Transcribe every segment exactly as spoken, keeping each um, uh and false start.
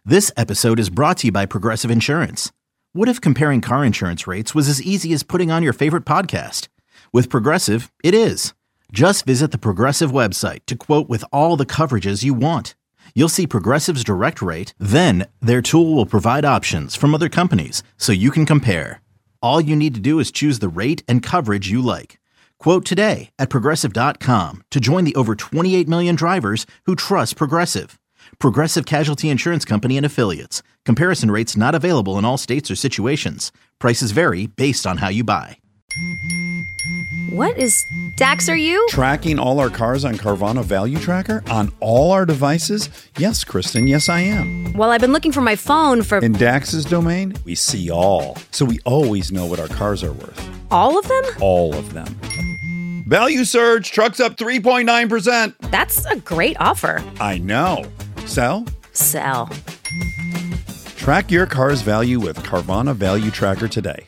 This episode is brought to you by Progressive Insurance. What if comparing car insurance rates was as easy as putting on your favorite podcast? With Progressive, it is. Just visit the Progressive website to quote with all the coverages you want. You'll see Progressive's direct rate, then their tool will provide options from other companies so you can compare. All you need to do is choose the rate and coverage you like. Quote today at progressive dot com to join the over twenty-eight million drivers who trust Progressive. Progressive Casualty Insurance Company and Affiliates. Comparison rates not available in all states or situations. Prices vary based on how you buy. What is Dax, are you? Tracking all our cars on Carvana Value Tracker on all our devices? Yes, Kristen, yes, I am. Well, I've been looking for my phone for... In Dax's domain, we see all. So we always know what our cars are worth. All of them? All of them. Value surge, trucks up three point nine percent. That's a great offer. I know. Sell? Sell. Track your car's value with Carvana Value Tracker today.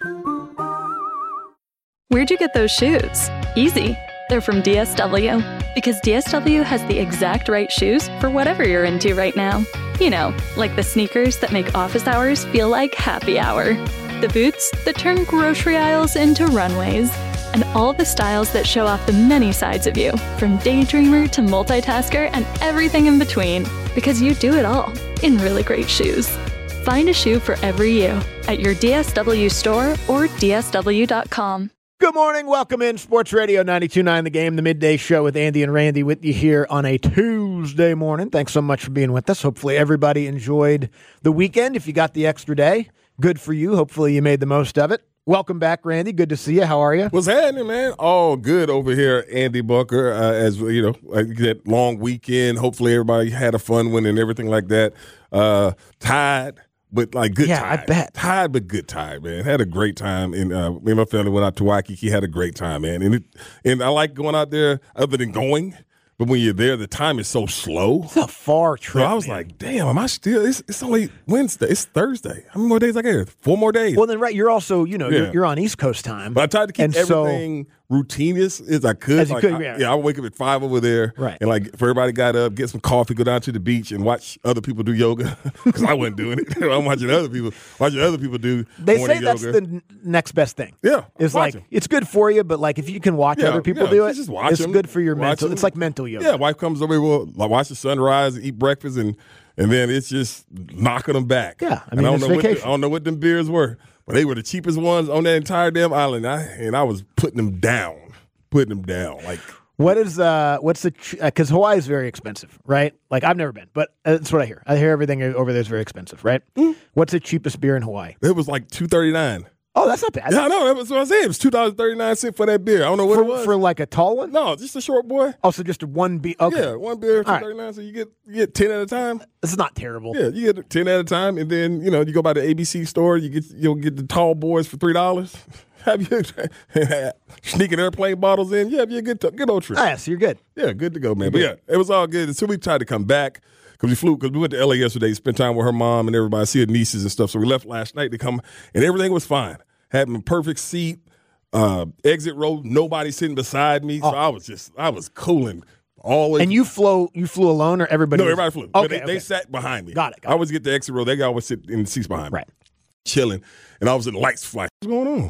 Where'd you get those shoes? Easy. They're from D S W. Because D S W has the exact right shoes for whatever you're into right now. You know, like the sneakers that make office hours feel like happy hour. The boots that turn grocery aisles into runways. And all the styles that show off the many sides of you, from daydreamer to multitasker and everything in between. Because you do it all in really great shoes. Find a shoe for every you at your D S W store or D S W dot com. Good morning. Welcome in Sports Radio ninety-two point nine The Game, the midday show with Andy and Randy with you here on a Tuesday morning. Thanks so much for being with us. Hopefully everybody enjoyed the weekend. If you got the extra day, good for you. Hopefully you made the most of it. Welcome back, Randy. Good to see you. How are you? What's happening, man? All good over here, Andy Bunker. Uh, as you know, like that long weekend. Hopefully, everybody had a fun one and everything like that. Uh, tired, but like good. Yeah, tired. I bet. Tired, but good tired, man. Had a great time, and uh, me and my family went out to Waikiki. Had a great time, man. And it, and I like going out there. Other than going. But when you're there, the time is so slow. It's a far trip. So I was man. like, damn, am I still? It's, it's only Wednesday. It's Thursday. How many more days I got? Four more days. Well, then, right, you're also, you know, Yeah. you're, you're on East Coast time. But I tried to keep and everything so, routine as, as I could. As you like, could, I, yeah. yeah, I would wake up at five over there. Right. And like, if everybody got up, get some coffee, go down to the beach and watch other people do yoga. Because I wasn't doing it. I'm watching other people, watching other people do They morning say that's yoga. the n- next best thing. Yeah. It's watch like, 'em. it's good for you, but like if you can watch Yeah, other people yeah, do it, just watch it's 'em, good for your watch mental. 'em. It's like mental yoga. Yeah, wife comes over, we'll like, watch the sunrise and eat breakfast, and and then it's just knocking them back. Yeah, I And mean, I don't it's know what the, vacation. I don't know what them beers were, but they were the cheapest ones on that entire damn island. I, and I was putting them down, putting them down. Like, What is, uh, what's the, because uh, Hawaii is very expensive, right? Like I've never been, but that's what I hear. I hear everything over there is very expensive, right? Mm. What's the cheapest beer in Hawaii? it was like two thirty nine. Oh, that's not bad. Yeah, I know. That was what I said. It was two dollars and thirty nine cents for that beer. I don't know what for, it was. for like a tall one? no, just a short boy. Oh, so just one beer. Okay. Yeah, one beer, two All right. thirty nine. So you get you get ten at a time. This is not terrible. Yeah, you get ten at a time, and then you know you go by the A B C store. You get you'll get the tall boys for three dollars. Have you sneaking airplane bottles in? Yeah, be a good good old trip. Ah, yeah, so you're good. Yeah, good to go, man. But yeah, it was all good. So we tried to come back because we flew because we went to L A yesterday, spent time with her mom and everybody, see her nieces and stuff. So we left last night to come, and everything was fine. Had a perfect seat, uh, exit row, nobody sitting beside me. So Oh. I was just I was cooling. Always. And you flew you flew alone or everybody? No, was- everybody flew. Okay, But they, okay. they sat behind me. Got it, got I always get the exit row. They always sit in the seats behind me. Right. Chilling. And all of a sudden, lights flash. What's going on?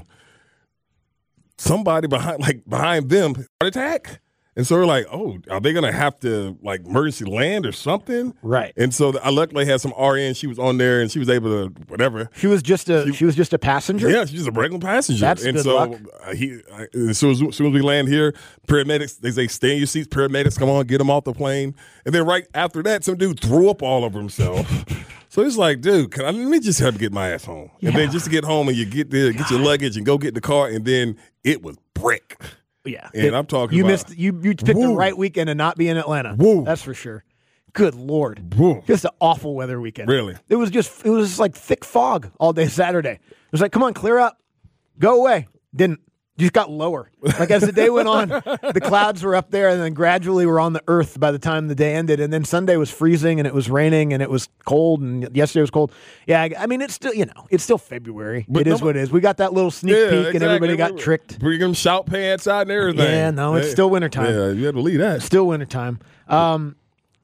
Somebody behind, like behind them, heart attack. And so we're like, oh, are they going to have to like emergency land or something? Right. And so I luckily had some R N. She was on there and she was able to whatever. She was just a she, She- was just a passenger. Yeah, she's a regular passenger. That's and good so luck. uh, he, I, as, soon as, as soon as we land here, paramedics, they say, stay in your seats. Paramedics come on, get him off the plane. And then right after that, some dude threw up all over himself. So it's like, dude, can I, let me just have to get my ass home. And Yeah. then just to get home and you get there, get your luggage and go get in the car. And then it was brick. Yeah, And It- I'm talking You about- missed. You you picked the Woo. right weekend to not be in Atlanta. Woo. That's for sure. Good Lord, Woo. just an awful weather weekend. Really? It was just it was just like thick fog all day Saturday. It was like, come on, clear up, go away. Didn't. Just got lower. Like as the day went on, the clouds were up there and then gradually were on the earth by the time the day ended. And then Sunday was freezing and it was raining and it was cold and yesterday was cold. Yeah, I, I mean, it's still, you know, it's still February. But it is no- what it is. We got that little sneak Yeah, peek and everybody exactly. got tricked. Bring them shout pants out and everything. Yeah, no, it's still wintertime. Yeah, you had to believe that. Still wintertime. Um,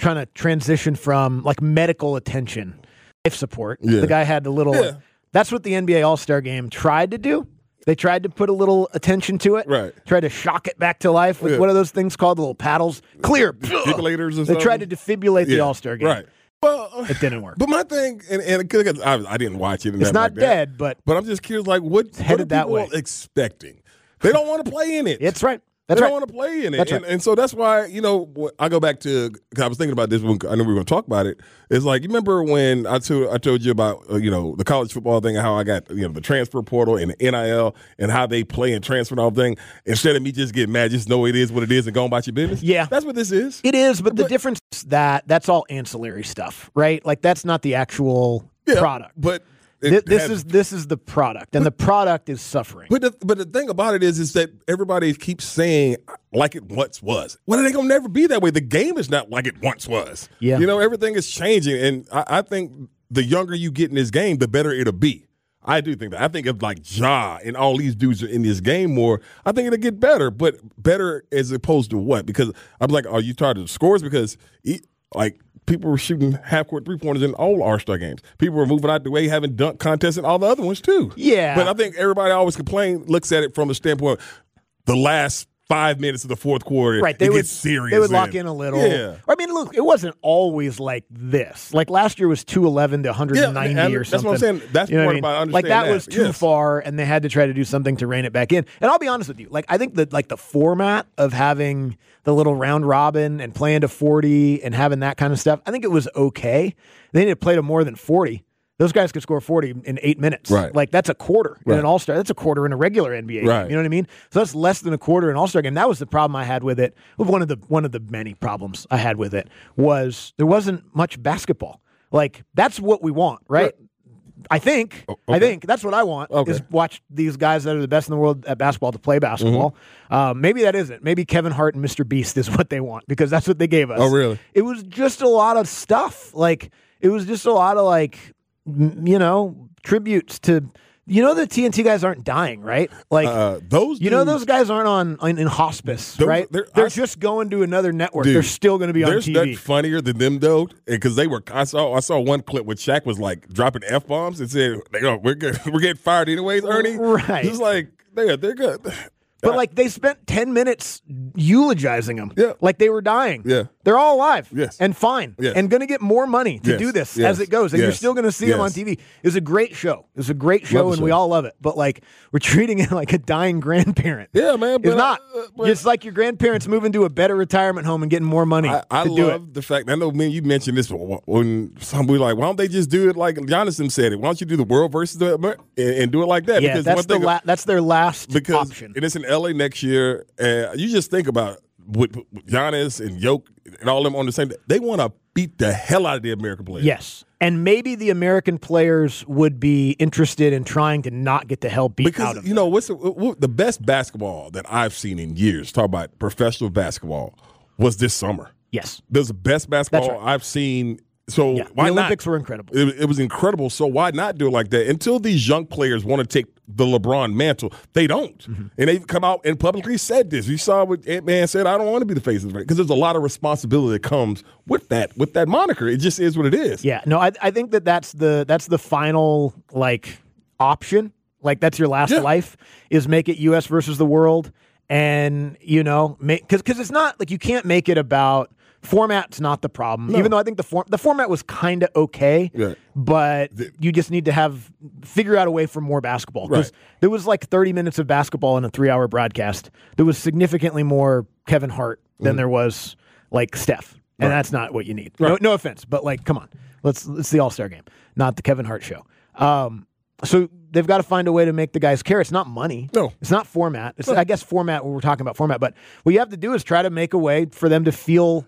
trying to transition from like medical attention, life support. Yeah. The guy had the little. Yeah. That's what the N B A All-Star Game tried to do. They tried to put a little attention to it. Right. Tried to shock it back to life with Yeah. what are those things called? The little paddles. Clear. Defibrillators or They tried to something? defibrillate the Yeah. All-Star Game. Right. Well, It didn't work. But my thing, and, and cause I, I didn't watch it. And It's nothing not like that, dead, but but I'm just curious, like what, what headed are that people way. expecting? They don't want to play in it. it's right. They That's don't right. want to play in it. That's and, right. and so that's why, you know, I go back to, cause I was thinking about this when I knew we were going to talk about it. It's like, you remember when I told, I told you about, uh, you know, the college football thing and how I got, you know, the transfer portal and the N I L and how they play and transfer and all thing. Instead of me just getting mad, just know it is what it is and go about your business. Yeah. That's what this is. It is, but the But- difference is that that's all ancillary stuff, right? Like that's not the actual Yeah, product. But Thi- it this has- is this is the product, and the product is suffering. But the, but the thing about it is, is that everybody keeps saying like it once was. Well, it ain't gonna never be that way. The game is not like it once was. Yeah. You know, everything is changing, and I, I think the younger you get in this game, the better it'll be. I do think that. I think if like Ja and all these dudes are in this game more, I think it'll get better. But better as opposed to what? Because I'm like, are you tired of the scores? Because he, like. People were shooting half-court three-pointers in all All-Star games. People were moving out the way, having dunk contests and all the other ones, too. Yeah. But I think everybody always complain, looks at it from a standpoint the last five minutes of the fourth quarter. Right, they it would gets serious. They would lock then. in a little. Yeah. I mean, look, it wasn't always like this. Like last year was two eleven to one ninety Yeah, and or that's something. what I'm saying. That's You know part what I mean? about Like that understanding was that. too Yes. far, and they had to try to do something to rein it back in. And I'll be honest with you, like I think that like the format of having the little round robin and playing to forty and having that kind of stuff, I think it was okay. They need to play to more than forty. Those guys could score forty in eight minutes. Right. Like that's a quarter in Right. an All-Star. That's a quarter in a regular N B A game. Right. You know what I mean? So that's less than a quarter in an All-Star game. That was the problem I had with it. One of the one of the many problems I had with it was there wasn't much basketball. Like that's what we want, right? Right. I think. okay. I think that's what I want Okay. is watch these guys that are the best in the world at basketball to play basketball. Mm-hmm. Um, maybe that isn't. Maybe Kevin Hart and Mister Beast is what they want because that's what they gave us. Oh, really? It was just a lot of stuff. Like it was just a lot of like, m- you know, tributes to. You know the T N T guys aren't dying, right? Like Uh, those you know dudes- those guys aren't on, on in hospice, Those- right? they're- They're I- just going to another network. Dude, they're still going to be on There's T V. nothing funnier than them though, because they were. I saw. I saw one clip where Shaq was like dropping f bombs and said, "Oh, we're good. We're getting fired anyways, Ernie." Right. Just like they're they're good. But like they spent ten minutes eulogizing them. Yeah. Like they were dying. Yeah. They're all alive. Yes. And fine. Yes. And going to get more money to Yes. do this Yes. as it goes. And you're Yes. still going to see them on Yes. T V. It was a great show. It was a great show Love the and we show. all love it. But like we're treating it like a dying grandparent. Yeah, man, It's but, not. uh, but- It's like your grandparents moving to a better retirement home and getting more money I, I to do it. love the fact. I know, man, you mentioned this when somebody like, why don't they just do it like Jonathan said it? Why don't you do the world versus the Amer- and, and do it like that? Yeah, because that's one the thing, la- that's their last because option. and it's in L A next year. And you just think about with, with Giannis and Jokic and all them on the same. They want to beat the hell out of the American players. Yes. And maybe the American players would be interested in trying to not get the hell beat out Because of you them. know what's the, what, the best basketball that I've seen in years. Talk about professional basketball was this summer. Yes. There's the best basketball That's right. I've seen. So Yeah. why the Olympics not? were incredible. It, it was incredible. So why not do it like that? Until these young players want to take the LeBron mantle, they don't. Mm-hmm. And they've come out and publicly said this. You saw what Ant-Man said, I don't want to be the face of it. Because there's a lot of responsibility that comes with that, with that moniker. It just is what it is. Yeah, no, I I think that that's the that's the final like option. Like that's your last Yeah. life is make it U S versus the world, and you know, make because because it's not like you can't make it about format's not the problem. No. Even though I think the form the format was kind of okay, Yeah. but The- you just need to have figure out a way for more basketball. 'Cause Right. there was like thirty minutes of basketball in a three hour broadcast. There was significantly more Kevin Hart than there was like Steph. And Right. that's not what you need. Right. No, no offense, but like, come on, let's it's the All Star game, not the Kevin Hart show. Um, so they've got to find a way to make the guys care. It's not money. No. it's not format. It's I guess format. When we're talking about format, but what you have to do is try to make a way for them to feel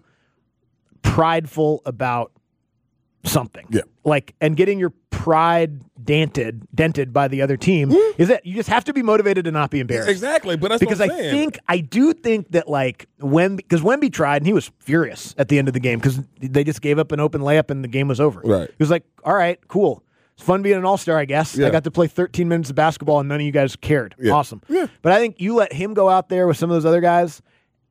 prideful about something. Yeah. like and getting your pride dented dented by the other team is it. You just have to be motivated to not be embarrassed. Exactly. But that's Because what I I'm saying. think I do think that like Wemby, because Wemby tried and he was furious at the end of the game because they just gave up an open layup and the game was over. Right. He was like, "All right, cool. It's fun being an all star, I guess. I Yeah. got to play thirteen minutes of basketball and none of you guys cared. Yeah. Awesome. Yeah. But I think you let him go out there with some of those other guys."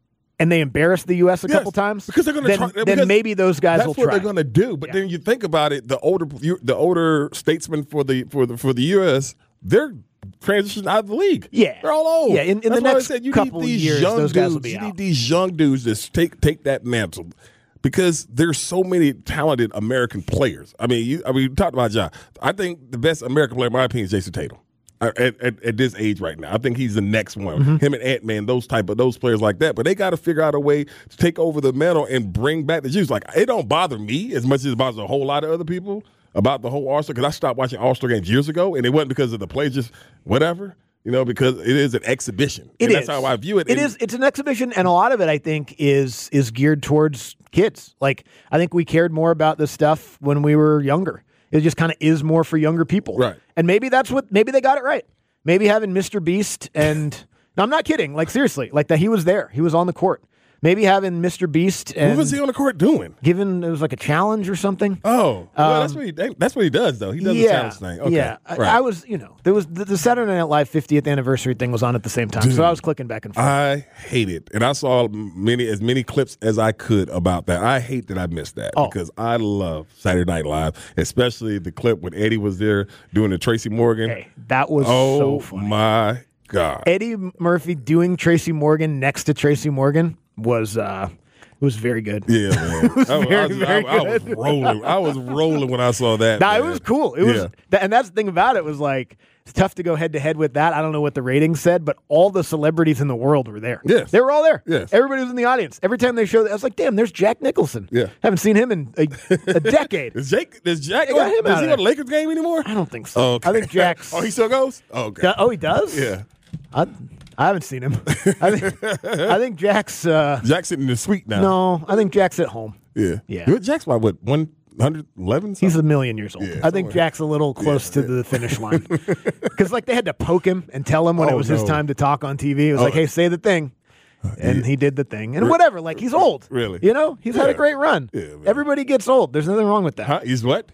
and they embarrass the U S a Yes, couple times, because they're going then, to try. then because maybe those guys that's will what try. they're going to do. But Yeah. then you think about it, the older you- the older statesmen for the for the for the U S, they're transitioning out of the league. Yeah. they're all old. Yeah, in- in That's the why I next said you couple need these years, young those dudes. guys will be you out. need these young dudes to take take that mantle. Because there's so many talented American players. I mean, you, I mean, you talked about Ja. I think the best American player, in my opinion, is Jason Tatum. At, at, at this age right now, I think he's the next one. Mm-hmm. Him and Ant-Man, those type of those players like that. But they got to figure out a way to take over the mantle and bring back the juice. Like, it don't bother me as much as it bothers a whole lot of other people about the whole All-Star. Because I stopped watching All-Star games years ago, and it wasn't because of the players, just whatever. You know, because it is an exhibition. It and is. That's how I view it. It And- is. It's an exhibition, and a lot of it, I think, is is geared towards kids. Like, I think we cared more about this stuff when we were younger. It just kind of is more for younger people, Right. And maybe that's what. Maybe they got it right. Maybe having Mister Beast and no, I'm not kidding. Like, seriously, like that he was there. He was on the court. Maybe having Mister Beast and What was he on the court doing? given it was like a challenge or something. Oh, well, Um, that's what he that's what he does though. He does the challenge thing. Okay. Yeah, I, right. I was, you know, there was the, the Saturday Night Live fiftieth anniversary thing was on at the same time, so I was clicking back and forth. I hate it, and I saw many as many clips as I could about that. I hate that I missed that Oh. because I love Saturday Night Live, especially the clip when Eddie was there doing the Tracy Morgan. Hey, that was oh so funny. my God! Eddie Murphy doing Tracy Morgan next to Tracy Morgan was uh was very good. Yeah, man. It was I, I very, was, very I, I was good. rolling. I was rolling when I saw that. Nah, it man. was cool. It was, Yeah. th- and that's the thing about it was like it's tough to go head to head with that. I don't know what the ratings said, but all the celebrities in the world were there. Yes. They were all there. Yes. Everybody was in the audience. Every time they showed, I was like, "Damn, there's Jack Nicholson." Yeah. haven't seen him in a, a decade. Is Jake? Does Jack? They got go, him does out he of go to there. Lakers game anymore? I don't think so. Oh, okay. I think Jack's. oh, he still goes. Oh, okay. Do- oh, he does. Yeah. I, I haven't seen him. I think I think Jack's. Uh, Jack's sitting in the suite now. no, I think Jack's at home. Yeah. Yeah. You- Jack's about what one hundred eleven. He's a million years old. Yeah, I think somewhere. Jack's a little close to the finish line. Because, like, they had to poke him and tell him when Oh, it was his no. time to talk on T V. It was like, Oh. hey, say the thing. And he did the thing. And whatever. Like, he's old. Really? You know? He's had a Yeah. great run. Yeah, man. Everybody gets old. There's nothing wrong with that. Huh? He's what?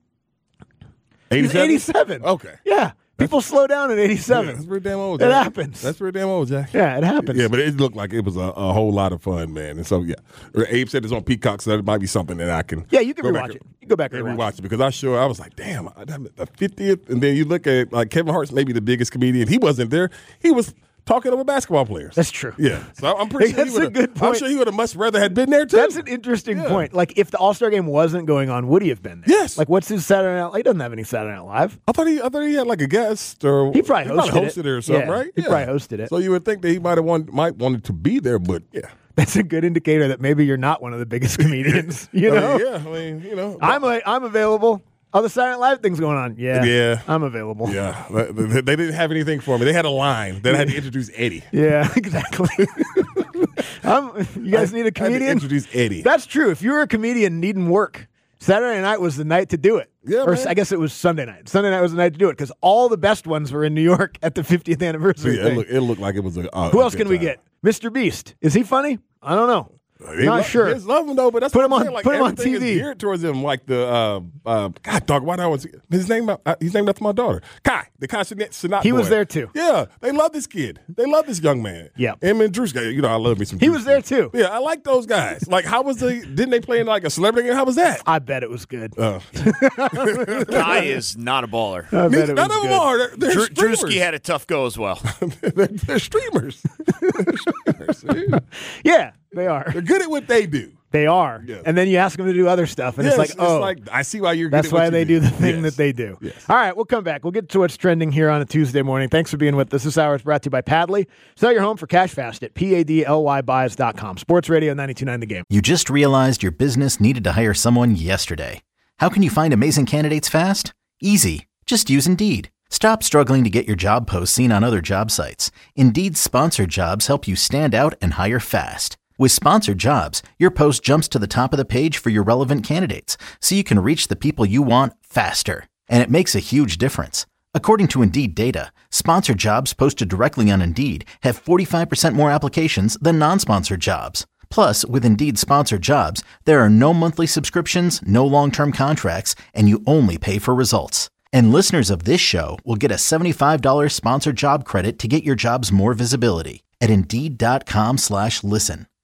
He's eighty-seven. Okay. Yeah. People slow down at Yeah, eighty-seven. that's pretty damn old. It Jack. happens. That's pretty damn old, Jack. Yeah, it happens. Yeah, but it looked like it was a, a whole lot of fun, man. And so, yeah. Abe said it's on Peacock, so that might be something that I can. Yeah, you can go rewatch back it. You can go back and and rewatch rewatch it because I sure I was like, damn, I- the fiftieth. And then you look at like Kevin Hart's maybe the biggest comedian. He wasn't there. He was talking over basketball players. That's true. Yeah, so I'm pretty sure That's he a would. good I'm point. sure he would have much rather had been there too. That's an interesting Yeah. point. Like, if the All Star game wasn't going on, would he have been there? Yes. Like, what's his Saturday Night? He doesn't have any Saturday Night Live. I thought he, I thought he had like a guest or He probably hosted, hosted it. it or something, Yeah, right? He probably hosted it. So you would think that he might have want, might wanted to be there, but yeah, That's a good indicator that maybe you're not one of the biggest comedians. You I know, mean, yeah, I mean, you know, I'm a, I'm available. Oh, the Saturday Night Live thing's going on. Yeah, Yeah. I'm available. yeah, they, they- they didn't have anything for me. They had a line that I had to introduce Eddie. Yeah, exactly. I'm, you guys need a I had to comedian? introduce Eddie. That's true. If you were a comedian needing work, Saturday night was the night to do it. Yeah, or man. I guess it was Sunday night. Sunday night was the night to do it because all the best ones were in New York at the fiftieth anniversary. yeah, it thing. looked, it looked like it was a. a Who a else good can we time. get? Mister Beast. Is he funny? I don't know. They Not lo- sure. They love him though, but that's Put what him I'm on- saying. Like, put him on everything T V. is geared towards him. Like the uh, uh, God, dog. Why do I want to? His name? Uh, he's named after my daughter, Kai. The Kai Sinat He was boy. there, too. Yeah, they love this kid. They love this young man. Yeah. him and Drew. You know, I love me some. He Drew was there, Scott. too. Yeah, I like those guys. Like, how was the? Didn't they play in like a celebrity game? How was that? I bet it was good. Uh, Kai is not a baller. I bet it none was of them good. are. They're, they're Drew, streamers. Drewski had a tough go as well. they're, they're streamers. They're streamers. Yeah, they are. They're good at what they do. They are. Yeah. And then you ask them to do other stuff, and Yes, it's like, oh, like I see why you're. that's good at what why you they do the thing Yes. that they do. Yes. All right, we'll come back. We'll get to what's trending here on a Tuesday morning. Thanks for being with us. This hour is brought to you by Padley. Sell your home for cash fast at P A D L Y buys dot com. Sports Radio ninety-two point nine The Game. You just realized your business needed to hire someone yesterday. How can you find amazing candidates fast? Easy. Just use Indeed. Stop struggling to get your job posts seen on other job sites. Indeed's sponsored jobs help you stand out and hire fast. With sponsored jobs, your post jumps to the top of the page for your relevant candidates, so you can reach the people you want faster. And it makes a huge difference. According to Indeed data, sponsored jobs posted directly on Indeed have forty-five percent more applications than non-sponsored jobs. Plus, with Indeed sponsored jobs, there are no monthly subscriptions, no long-term contracts, and you only pay for results. And listeners of this show will get a seventy-five dollars sponsored job credit to get your jobs more visibility at Indeed.com slash listen.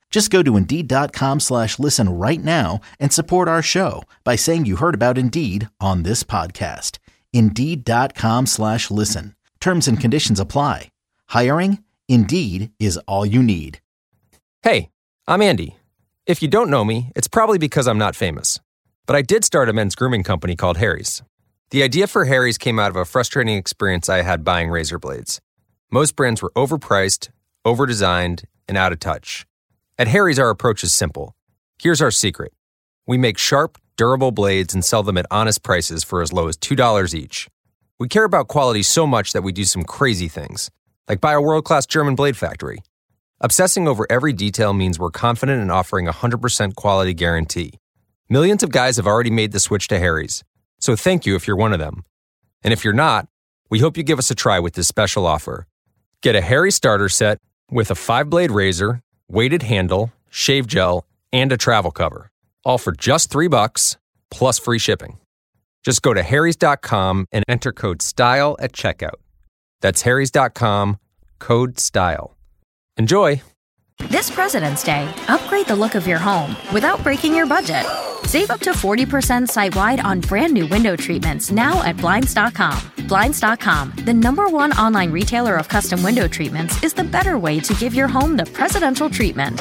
Just go to Indeed.com slash listen right now and support our show by saying you heard about Indeed on this podcast. Indeed.com slash listen. Terms and conditions apply. Hiring? Indeed is all you need. Hey, I'm Andy. If you don't know me, it's probably because I'm not famous. But I did start a men's grooming company called Harry's. The idea for Harry's came out of a frustrating experience I had buying razor blades. Most brands were overpriced, overdesigned, and out of touch. At Harry's, our approach is simple. Here's our secret. We make sharp, durable blades and sell them at honest prices for as low as two dollars each. We care about quality so much that we do some crazy things, like buy a world-class German blade factory. Obsessing over every detail means we're confident in offering a one hundred percent quality guarantee. Millions of guys have already made the switch to Harry's, so thank you if you're one of them. And if you're not, we hope you give us a try with this special offer. Get a Harry's starter set with a five-blade razor, weighted handle, shave gel, and a travel cover, all for just three bucks plus free shipping. Just go to harrys dot com and enter code STYLE at checkout. That's harrys dot com, code STYLE. Enjoy! This President's Day, upgrade the look of your home without breaking your budget. Save up to forty percent site-wide on brand new window treatments now at Blinds dot com. Blinds dot com, the number one online retailer of custom window treatments, is the better way to give your home the presidential treatment.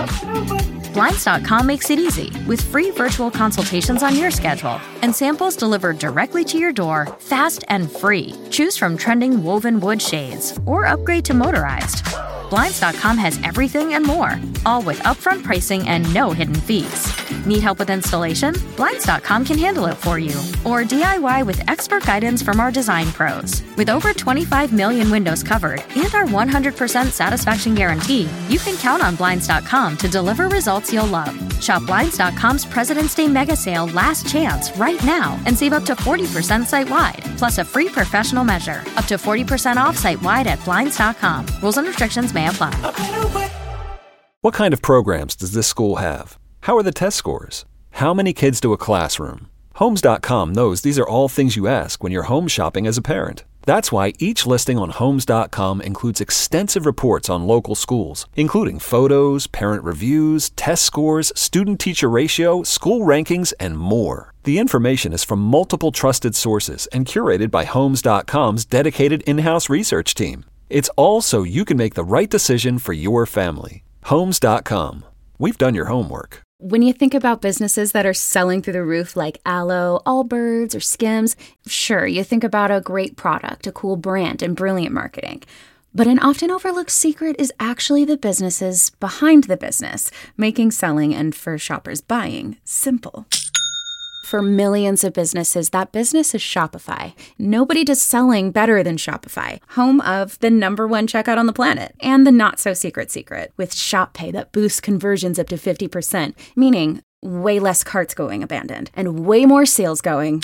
Blinds dot com makes it easy with free virtual consultations on your schedule and samples delivered directly to your door, fast and free. Choose from trending woven wood shades or upgrade to motorized. Blinds dot com has everything and more, all with upfront pricing and no hidden fees. Need help with installation? Blinds dot com can handle it for you. Or D I Y with expert guidance from our design pros. With over twenty-five million windows covered and our one hundred percent satisfaction guarantee, you can count on Blinds dot com to deliver results you'll love. Shop Blinds dot com's President's Day Mega Sale Last Chance right now and save up to forty percent site-wide, plus a free professional measure. Up to forty percent off site-wide at Blinds dot com. Rules and restrictions may apply. What kind of programs does this school have? How are the test scores? How many kids do a classroom? Homes dot com knows these are all things you ask when you're home shopping as a parent. That's why each listing on Homes dot com includes extensive reports on local schools, including photos, parent reviews, test scores, student-teacher ratio, school rankings, and more. The information is from multiple trusted sources and curated by Homes dot com's dedicated in-house research team. It's all so you can make the right decision for your family. Homes dot com. We've done your homework. When you think about businesses that are selling through the roof like Aloe, Allbirds, or Skims, sure, you think about a great product, a cool brand, and brilliant marketing. But an often overlooked secret is actually the businesses behind the business, making selling and, for shoppers, buying simple. For millions of businesses, that business is Shopify. Nobody does selling better than Shopify, home of the number one checkout on the planet, and the not-so-secret secret, with Shop Pay that boosts conversions up to fifty percent, meaning way less carts going abandoned, and way more sales going.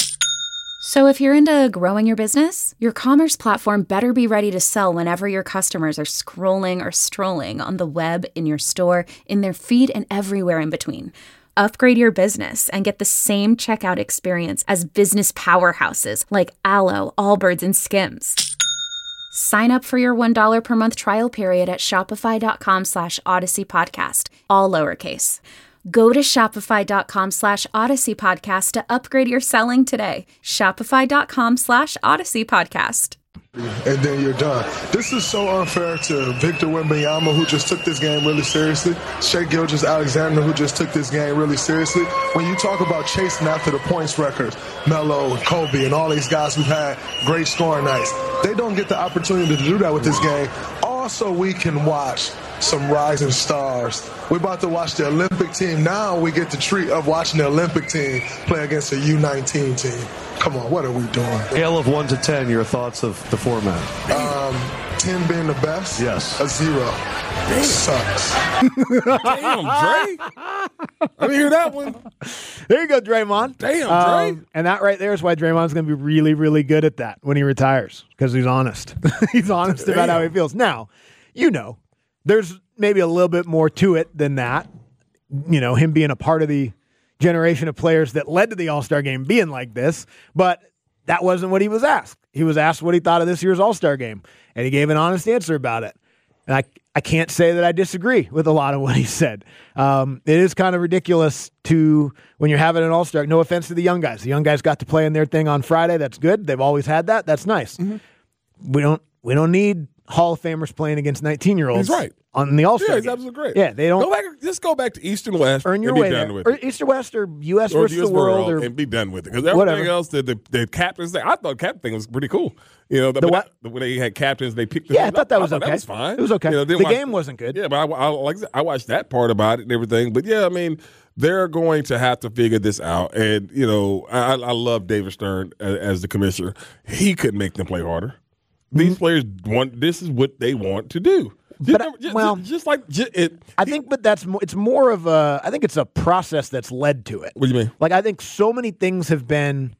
So if you're into growing your business, your commerce platform better be ready to sell whenever your customers are scrolling or strolling on the web, in your store, in their feed, and everywhere in between. Upgrade your business and get the same checkout experience as business powerhouses like Aloe, Allbirds, and Skims. Sign up for your one dollar per month trial period at shopify dot com slash odyssey podcast, all lowercase. Go to shopify dot com slash odyssey podcast to upgrade your selling today. shopify dot com slash odyssey podcast. And then you're done. This is so unfair to Victor Wembanyama, who just took this game really seriously, Shai Gilgeous-Alexander, who just took this game really seriously. When you talk about chasing after the points records, Melo and Kobe and all these guys who've had great scoring nights, they don't get the opportunity to do that with this game. Also, we can watch some rising stars. We're about to watch the Olympic team. Now we get the treat of watching the Olympic team play against a U nineteen team. Come on, what are we doing? Scale of one to ten, your thoughts of the format? Um, ten being the best? Yes. A zero. It sucks. Damn, Dre. I didn't hear that one. There you go, Draymond. Damn, um, Dre. And that right there is why Draymond's going to be really, really good at that when he retires, because he's honest. He's honest Damn. about how he feels. Now, you know, there's maybe a little bit more to it than that. You know, him being a part of the generation of players that led to the All-Star game being like this, but that wasn't what he was asked. He was asked what he thought of this year's All-Star game, and he gave an honest answer about it. And I, I can't say that I disagree with a lot of what he said. Um, it is kind of ridiculous to, when you're having an all-star, no offense to the young guys. The young guys got to play in their thing on Friday. That's good. They've always had that. That's nice. Mm-hmm. We don't we don't need Hall of Famers playing against nineteen-year-olds. He's right. On the All-Star Yeah, he's game. absolutely great. Yeah, they don't. Go back, just go back to East and West. Earn your and be way done there. with Or it. East or West or U S Or versus the world. Or, and be done with it. Because everything whatever. else, the, the, the captains thing, I thought captain thing was pretty cool. You know, the, The what? When they had captains, they picked the Yeah, I thought that was okay. That was fine. It was okay. You know, the watch, game wasn't good. Yeah, but I, I, like I, said, I watched that part about it and everything. But yeah, I mean, they're going to have to figure this out. And, you know, I, I love David Stern as, as the commissioner. He could make them play harder. These mm-hmm. players want, this is what they want to do. Just, But, just, well, just, just like just, it. I think, but that's mo- it's more of a. I think it's a process that's led to it. What do you mean? Like I think so many things have been.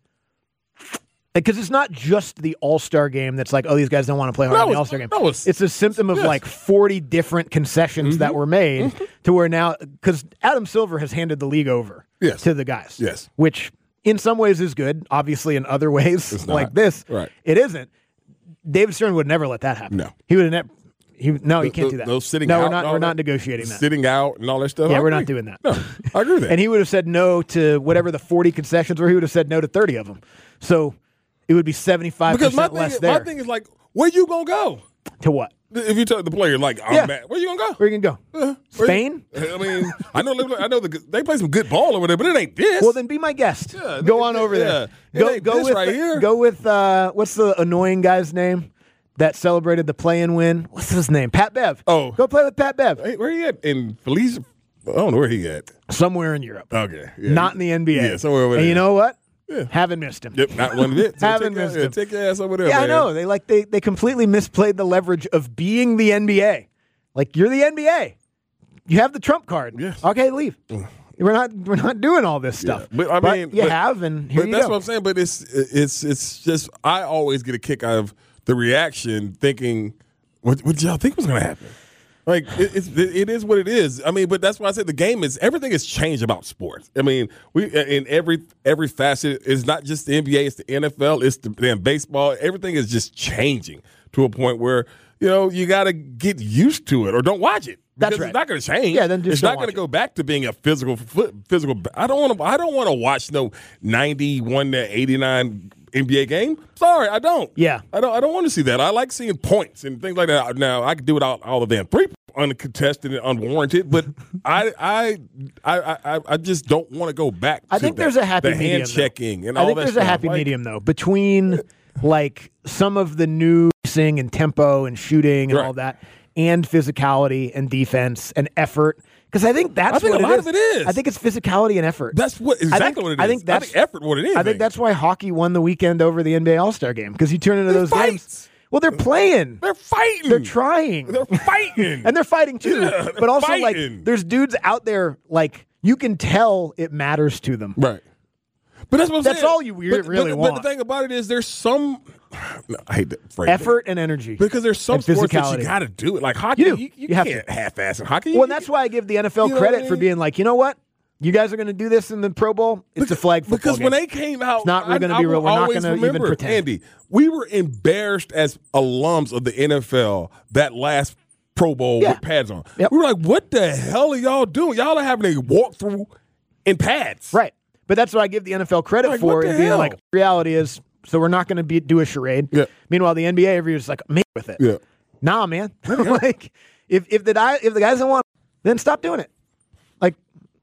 Because it's not just the All-Star game that's like, oh, these guys don't want to play hard in the All-Star game. Was, it's a symptom of yes. like forty different concessions mm-hmm. that were made mm-hmm. to where now, because Adam Silver has handed the league over yes. to the guys. Yes. Which in some ways is good. Obviously, in other ways, like this, right. it isn't. David Stern would never let that happen. No. He would have never. He, no, he can't those, do that. Those sitting no, out we're not. We're that, not negotiating that. Sitting out and all that stuff. Yeah, I we're agree. not doing that. No, I agree with that. And he would have said no to whatever the forty concessions were. He would have said no to thirty of them. So it would be seventy-five because my percent thing, less is, there. my thing is like, where you gonna go? To what? If you tell the player like, I'm Yeah. mad, where you gonna go? Where you gonna go? Uh, Spain? You, I mean, I know. I know the, they play some good ball over there, but it ain't this. Well, then be my guest. Yeah, go it- on over yeah. there. It Go ain't go this with right the- here. go with uh, what's the annoying guy's name that celebrated the play-in win? What's his name? Pat Bev. Oh. Go play with Pat Bev. Hey, where he at? In Felice? I don't know where he at. Somewhere in Europe. Okay, yeah. Not in the N B A. Yeah, somewhere over And there. you know what? Yeah. Haven't missed him. Yep, not one bit. So Haven't take your- missed yeah, him. Take your ass over there. Yeah, man. I know. They like they they completely misplayed the leverage of being the N B A. Like you're the N B A. You have the trump card. Yes. Okay, leave. We're not we're not doing all this stuff. Yeah, but I mean, you but- have, and here But you that's go. what I'm saying. But it's it's it's just I always get a kick out of the reaction, thinking, "What, what did y'all think was going to happen?" Like it, it's it is what it is. I mean, but that's why I said the game is everything has changed about sports. I mean, we in every every facet. It's not just the N B A. It's the N F L. It's the damn baseball. Everything is just changing to a point where you know you got to get used to it or don't watch it. That's Because right. It's not going to change. Yeah, then just it's don't not going watch to go back to being a physical foot, physical. I don't want to. I don't want to watch no ninety-one to eighty-nine N B A game. Sorry, I don't. Yeah. I don't. I don't want to see that. I like seeing points and things like that. Now I can do it all, all the damn three uncontested and unwarranted, but I, I, I, I, I just don't want to go back. I to think that. there's a happy the medium. hand though. checking and I all think that there's stuff. a happy Like, medium though between like some of the new sing and tempo and shooting and Right. all that, and physicality and defense and effort. Because I think that's I think what a it lot is. of it is. I think it's physicality and effort. That's what exactly I think, what it is. I think that's effort what it is. I think that's why hockey won the weekend over the N B A All-Star game because you turn into They're those fights. games. Well, they're playing. They're fighting. They're trying. They're fighting. And they're fighting too. Yeah, they're but also, fighting. like, there's dudes out there, like, you can tell it matters to them. Right. But that's what I'm That's saying. all you re- but, really but, want. But the thing about it is there's some no, I hate that phrase. Effort and energy. Because there's some and sports that physicality. you got to do it. Like hockey, You do. you, you, You have can't to. half-ass in hockey. Well, and that's why I give the N F L You know credit what I for mean? being like, you know what? You guys are going to do this in the Pro Bowl. It's a flag football Because game. when they came out, It's not I- gonna I be real. will We're not always gonna even remember, pretend. Andy, we were embarrassed as alums of the N F L that last Pro Bowl Yeah. with pads on. Yep. We were like, what the hell are y'all doing? Y'all are having a walkthrough in pads. Right. But that's what I give the N F L credit Like, for. what the Is being hell? like, reality is, so we're not going to be do a charade. Yeah. Meanwhile, the N B A, everybody's like, make with it. Yeah. Nah, man. like, if if the guy if the guys don't want, then stop doing it. Like,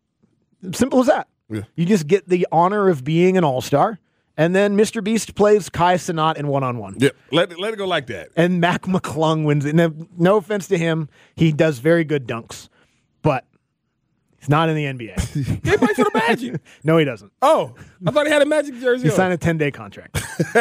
simple as that. Yeah. You just get the honor of being an all star, and then Mister Beast plays Kai Cenat in one on one. Yeah. Let it, let it go like that. And Mac McClung wins it. No, no offense to him, he does very good dunks, but he's not in the N B A. He plays for the Magic. No, he doesn't. Oh, I thought he had a Magic jersey He on. signed a ten-day contract.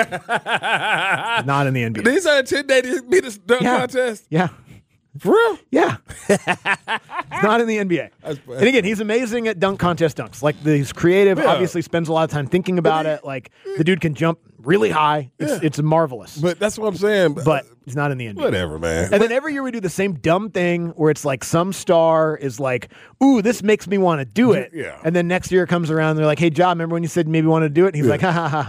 Not in the N B A. Did he sign a ten-day to beat this dunk Yeah. contest? Yeah. For real? Yeah. He's not in the N B A. That's- And again, he's amazing at dunk contest dunks. Like, he's creative, Yeah. obviously spends a lot of time thinking about it. Like, the dude can jump really high. It's, Yeah. it's marvelous. But that's what I'm saying. But he's not in the N B A. Whatever, man. And then every year we do the same dumb thing where it's like some star is like, ooh, this makes me want to do it. Yeah. And then next year it comes around and they're like, hey, Ja, remember when you said maybe want to do it? And he's Yeah. like, ha, ha, ha, ha.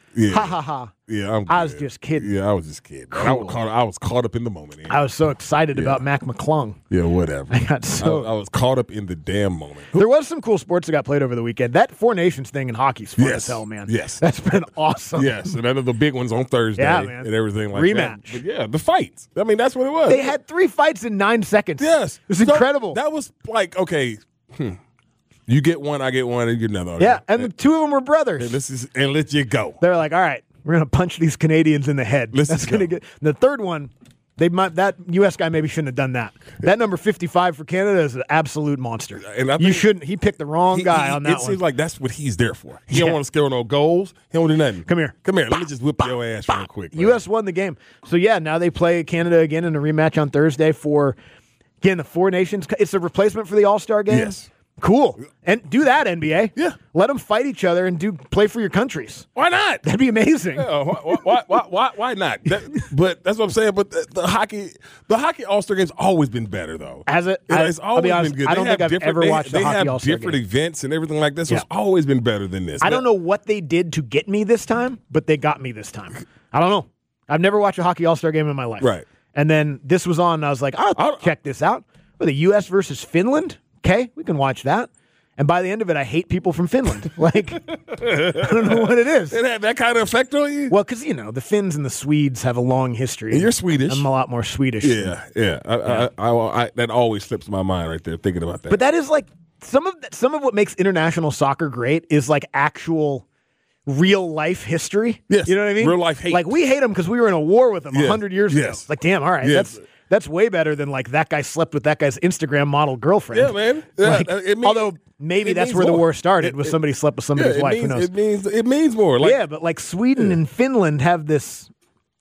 Yeah. Ha ha ha. Yeah, I'm I was good. just kidding. Yeah, I was just kidding. Man. I, was caught, I was caught up in the moment. Andy. I was so excited Yeah. about Mac McClung. Yeah, whatever. I got so. I, I was caught up in the damn moment. There was some cool sports that got played over the weekend. That Four Nations thing in hockey's fun Yes. as hell, man. Yes. That's been awesome. Yes, and then the big ones on Thursday Yeah, man. and everything like Rematch. that. But yeah, the fights. I mean, that's what it was. They had three fights in nine seconds. Yes. It was So incredible. That was like, okay, hmm. you get one, I get one, and you get another. Yeah, and the two of them were brothers. And this is and let you go. They're like, all right, we're gonna punch these Canadians in the head. Let's That's just gonna go. get the third one. They might that U S guy maybe shouldn't have done that. That number fifty-five for Canada is an absolute monster. And I you think- shouldn't. He picked the wrong He- guy he- on that it one. seems like that's what he's there for. He Yeah. don't want to scare no goals. He don't do nothing. Come here. Come here. Let me just whip your ass real quick. man. U S won the game. So yeah, now they play Canada again in a rematch on Thursday for again the Four Nations. It's a replacement for the All Star game. Yes. Cool. And do that, N B A. Yeah. Let them fight each other and do play for your countries. Why not? That'd be amazing. Yeah, why, why, why, why, why not? That, but that's what I'm saying. But the, the hockey, the hockey All Star game's always been better, though. Has it? It- I- it's I'll always be honest, been good. I don't They think have I've different- ever they, watched a they hockey have All-Star different game. events and everything like this. So Yeah. it's always been better than this. I don't know what they did to get me this time, but they got me this time. I don't know. I've never watched a hockey All Star game in my life. Right. And then this was on, and I was like, I'll, I'll- check this out. With the U S versus Finland. Okay, we can watch that. And by the end of it, I hate people from Finland. Like, I don't know what it is. It had that kind of effect on you. Well, because, you know, the Finns and the Swedes have a long history. And you're Swedish. I'm a lot more Swedish. Yeah, yeah. I, Yeah. I, I, I, that always slips my mind right there thinking about that. But that is like some of that, some of what makes international soccer great is like actual real life history. Yes, You know what I mean? real life hate. Like we hate them because we were in a war with them a Yes, hundred years yes. ago. Like, damn, all right, Yes. that's that's way better than like that guy slept with that guy's Instagram model girlfriend. Yeah, man. Yeah, Like, it means- although maybe it that's means where the more. war started, It- was it- somebody slept with somebody's yeah, it wife. means, Who knows? It means it means more. Like, yeah, but like Sweden and Finland have this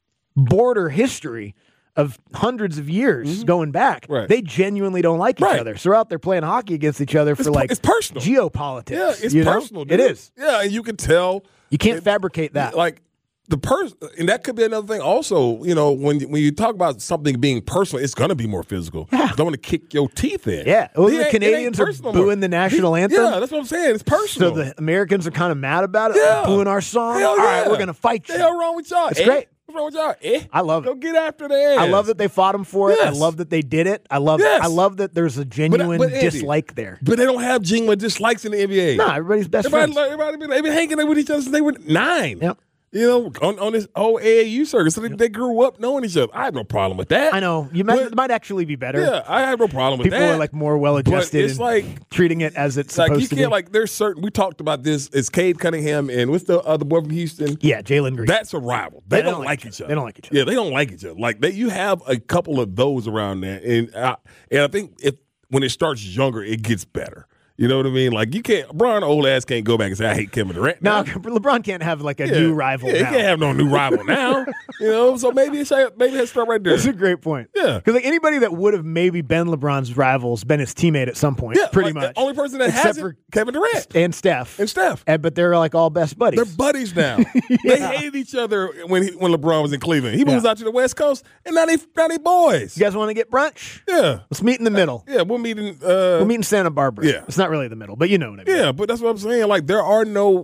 border history of hundreds of years going back. Mm-hmm. Right. They genuinely don't like each Right. other. So they're out there playing hockey against each other for per- like it's personal. geopolitics. yeah, it's you know? personal. It dude. is. Yeah, and you can tell. You can't it- fabricate that. Like the person, and that could be another thing. Also, you know, when when you talk about something being personal, it's going to be more physical. Yeah. Don't want to kick your teeth in. Yeah. Well, It the ain't- it ain't Canadians are personal booing more. the national anthem. Yeah, that's what I'm saying. It's so personal. the Americans are kind of mad about it, Yeah. booing our song. Hell All right, yeah. we're going to fight the you. hell wrong with y'all? It's eh? great. What's wrong with y'all? Eh? I love Go it. get after their ass. I love that they fought him for it. I Yes. love that they did it. I love Yes. I love that there's a genuine but Andy, dislike there. But they don't have genuine dislikes in the N B A. No, everybody's best Everybody, friends. everybody been, they been hanging out with each other since they were nine. Yep. You know, on, on this old A A U circuit. So they, they grew up knowing each other. I have no problem with that. I know. You might, But- it might actually be better. Yeah, I have no problem with People that. are like more well adjusted it's and like- treating it as it's like supposed you to can't be. like there's certain we talked about this. It's Cade Cunningham and what's the other boy from Houston? yeah, Jalen Green. That's a rival. They, Yeah, don't, like each other. They don't like each other. Yeah, they don't like each other. Like they, you have a couple of those around there, and I, and I think if when it starts younger, it gets better. You know what I mean? Like you can't, Brian old ass can't go back and say I hate Kevin Durant. No, now. LeBron can't have like a Yeah. new rival Yeah, now. he can't have no new rival now. You know, so maybe it's maybe let's start right there. That's a great point. Yeah. Because like anybody that would have maybe been LeBron's rivals, been his teammate at some point, Yeah, pretty like, much. The only person that Except has for it, Kevin Durant and Steph. and Steph. And, but they're like all best buddies. They're buddies now. They hated each other when he, when LeBron was in Cleveland. He moves Yeah. out to the West Coast, and now they now they boys. you guys want to get brunch? Yeah, Let's meet in the middle. yeah. We're meeting. Uh, We'll meet in Santa Barbara. Yeah. It's not really the middle, but you know what I mean. Yeah, but that's what I'm saying. Like there are no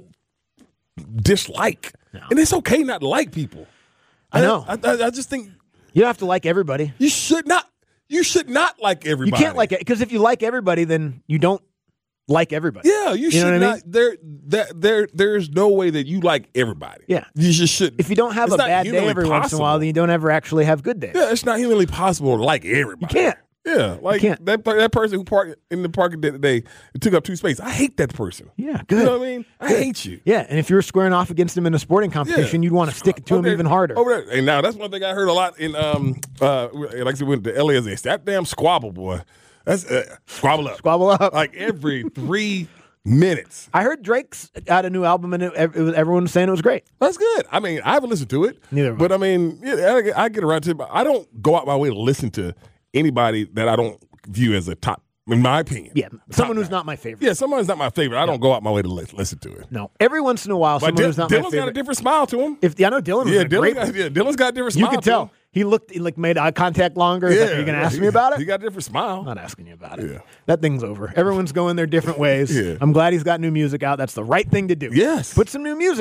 dislike, and it's okay not to like people. I know. I, I, I just think You don't have to like everybody. you should not. You should not like You everybody. can't like it because if you like everybody, then you don't like everybody. Yeah, you, You should know what I not. mean? There, that there, there's no way that you like everybody. Yeah. you just should. If you don't have It's a not bad day humanly every once in a while, possible. then you don't ever actually have good days. Yeah, it's not humanly possible to like everybody. You can't. Yeah, like can't. that per- that person who parked in the parking deck today and took up two spaces. I hate that person. Yeah, You good. know what I mean? I Good. hate you. Yeah, and if you were squaring off against him in a sporting competition, you'd want to stick it to Over him there- even harder. Over there. And now that's one thing I heard a lot in um uh like I said, went to L A. It's that damn squabble boy. That's uh, squabble up. Squabble up. Like every three minutes. I heard Drake's got a new album, and it, it was, everyone was saying it was great. That's good. I mean, I haven't listened to it. Neither have I. But I mean, yeah, I, I get around to it. But I don't go out my way to listen to anybody that I don't view as a top, in my opinion. Yeah, a someone top who's guy. not my favorite. Yeah, someone who's not my favorite. I don't go out my way to li- listen to it. No, every once in a while, But someone Dil- who's not my Dylan's got a favorite. different smile to him. If yeah, I know Dylan was Yeah, a Dylan great got, one. yeah, Dylan's got a different You smile. could to tell him. he looked he like made eye contact longer. He's like, are you going to ask me about it? He got a different smile. I'm not asking you about it. Yeah. That thing's over. Everyone's going their different ways. Yeah. I'm glad he's got new music out. That's the right thing to do. Yes. Put some new music out.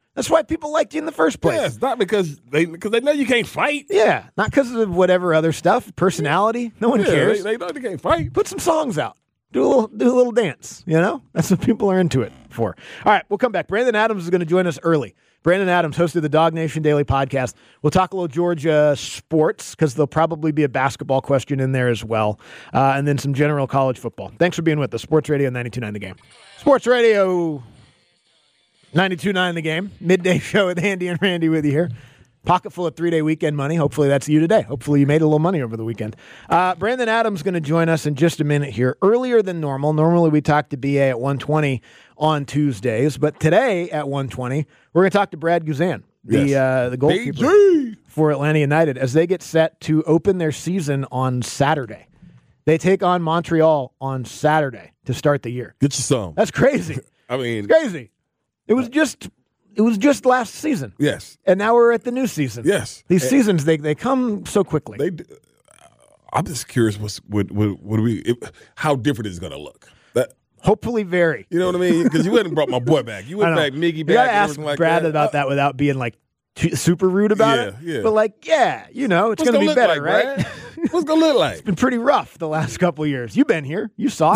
That's why people liked you in the first place. Yeah, it's not because they because they know you can't fight. Yeah, not because of whatever other stuff, personality. No one yeah, cares. They, they know they can't fight. Put some songs out. Do a little, do a little dance. You know, that's what people are into it for. All right, we'll come back. Brandon Adams is going to join us early. Brandon Adams, host of the Dog Nation Daily Podcast. We'll talk a little Georgia sports because there'll probably be a basketball question in there as well, uh, and then some general college football. Thanks for being with us. Sports Radio ninety-two point nine The Game. Sports Radio ninety-two point nine The Game. Midday show with Andy and Randy with you here. Pocket full of three-day weekend money. Hopefully that's you today. Hopefully you made a little money over the weekend. Uh, Brandon Adams is going to join us in just a minute here. Earlier than normal. Normally we talk to B A at one twenty on Tuesdays, but today at one twenty we're going to talk to Brad Guzan, the Yes. uh, the goalkeeper B G for Atlanta United, as they get set to open their season on Saturday. They take on Montreal on Saturday to start the year. Get you some. That's crazy. I mean, It's crazy. It was just it was just last season. yes, And now we're at the new season. yes. These And seasons, they, they come so quickly. They. d- I'm just curious. What's what? What, what do we? It, how different is it going to look? That Hopefully very. you know what I mean? Because you hadn't brought my boy back. You I went know. back, Miggy You back, gotta and ask everything like Brad that. about Uh, that without being like too, super rude about Yeah, it. yeah. But like, yeah, you know, it's What's going to gonna be look better, like, right? Brad? What's gonna look like? It's been pretty rough the last couple of years. You've been here. You saw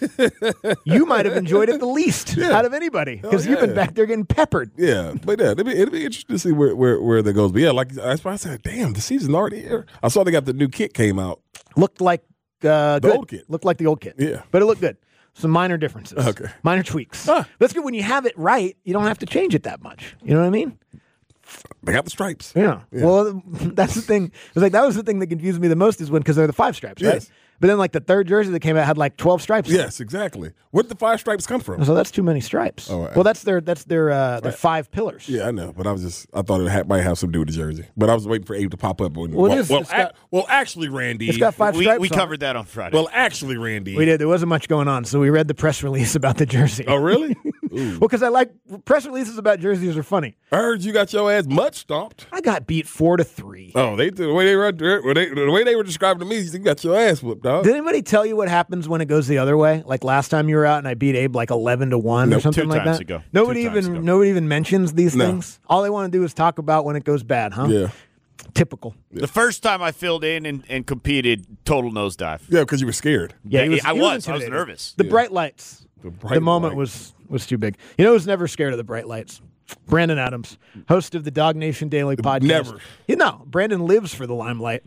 it. You might have enjoyed it the least Yeah. out of anybody because Oh, you've been yeah. back there getting peppered. Yeah, but yeah, it'd be, it'd be interesting to see where, where, where that goes. But yeah, like that's why I said, damn, the season's already here. I saw they got the new kit came out. Looked like uh, The good. old kit. Looked like the old kit. Yeah. But it looked good. Some minor differences. Okay. Minor tweaks. Ah. That's good. When you have it right, you don't have to change it that much. You know what I mean? They got the stripes. Yeah. Well, that's the thing. It was like that was the thing that confused me the most is when because they're the five stripes, right? Yes. But then like the third jersey that came out had like twelve stripes. in it. Yes, exactly. Where did the five stripes come from? So that's too many stripes. Oh, right. Well, that's their that's their uh, their five pillars. Yeah, I know, but I was just I thought it had, might have something to do with the jersey, but I was waiting for Abe to pop up. When, Well, it well, is- well, it's ac- got- well, actually, Randy, It's got five We, stripes. we on covered it. that on Friday. well, actually, Randy, We did. There wasn't much going on, so we read the press release about the jersey. Oh, really? Well, because I like press releases about jerseys are funny. I heard you got your ass much stomped. I got beat four to three. Oh, they the way they were the way they, the way they were describing to me, you got your ass whooped, dog. Did anybody tell you what happens when it goes the other way? Like last time you were out and I beat Abe like eleven to one No, or something two like times that. ago. Nobody Two times even ago. nobody even mentions these No. things. All they want to do is talk about when it goes bad, huh? Yeah, Typical. The first time I filled in and, and competed, total nosedive. yeah, because you were scared. Yeah, he I he was. I was intimidated. nervous. The bright lights. The, The, bright moment light. was was too big. You know who's never scared of the bright lights? Brandon Adams, host of the Dog Nation Daily Podcast. Never. You know, Brandon lives for the limelight.